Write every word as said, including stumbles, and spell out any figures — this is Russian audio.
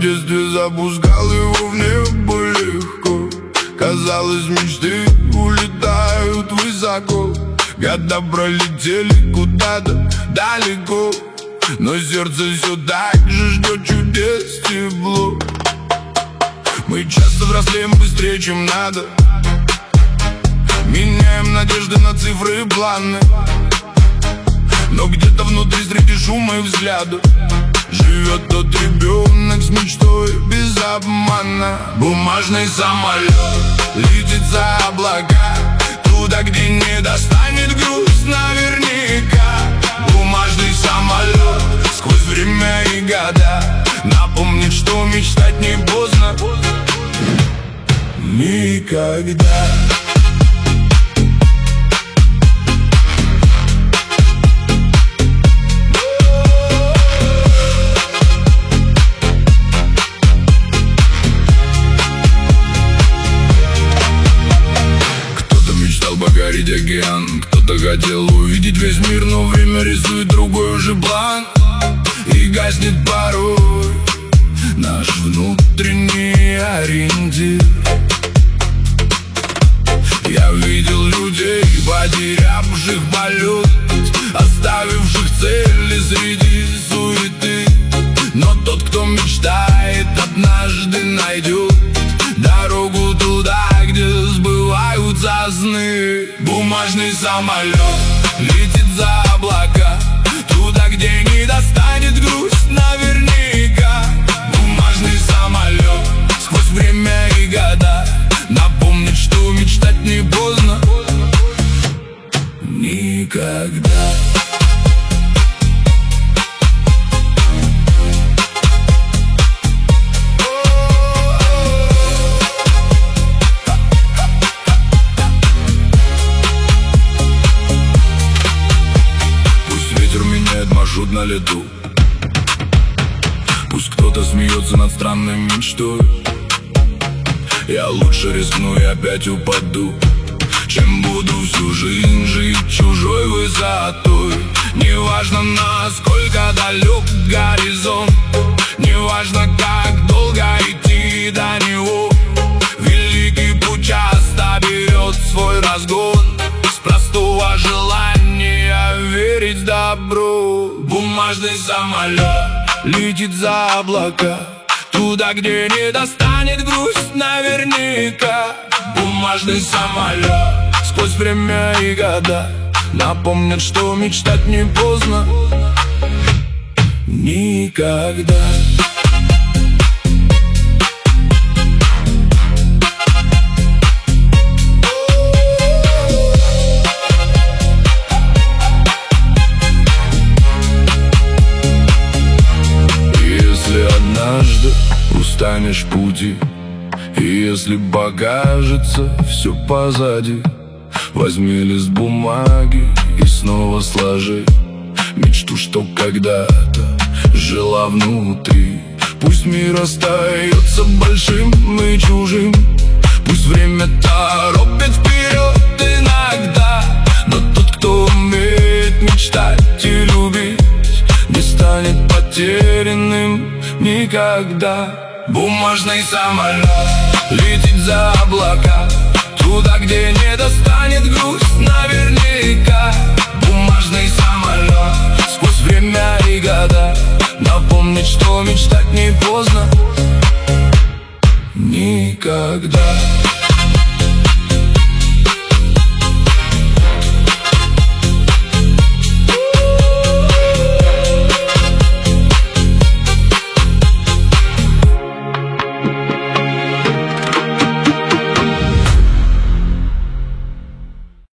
детстве запускал его в небо легко. Казалось, мечты улетают высоко. Года пролетели куда-то далеко, но сердце все так же ждет чудес, тепло. Мы часто взрослеем быстрее, чем надо. Меняем надежды на цифры и планы. Но где-то внутри среди шума и взгляда живет тот ребенок с мечтой без обмана. Бумажный самолет летит за облака, туда, где не достанет грусть наверняка. Бумажный самолет сквозь время и года напомнит, что мечтать не поздно никогда. Покорить океан, кто-то хотел увидеть весь мир, но время рисует другой уже план. И гаснет порой наш внутренний ориентир. Я видел людей, потерявших полет, оставивших цели среди суеты. Но тот, кто мечтает, однажды найдет дорогу туда, где сбываются сны. Бумажный самолет летит за облака, туда, где не достанет грусть наверняка. Бумажный самолет сквозь время и года напомнит, что мечтать не поздно никогда. Маршрут на лету, пусть кто-то смеется над странной мечтой. Я лучше рискну и опять упаду, чем буду всю жизнь жить чужой высотой. Неважно, насколько далек горизонт, неважно, как долго идти до него. Великий путь часто берет свой разгон с простого желания верить в добро. Бумажный самолет летит за облака, туда, где не достанет грусть наверняка. Бумажный самолет сквозь время и года напомнят, что мечтать не поздно никогда. Однажды устанешь в пути, и если покажется все позади, возьми лист бумаги и снова сложи мечту, что когда-то жила внутри. Пусть мир остается большим и чужим, пусть время торопит вперед иногда, но тот, кто умеет мечтать и любить, не станет потерянным никогда. Бумажный самолет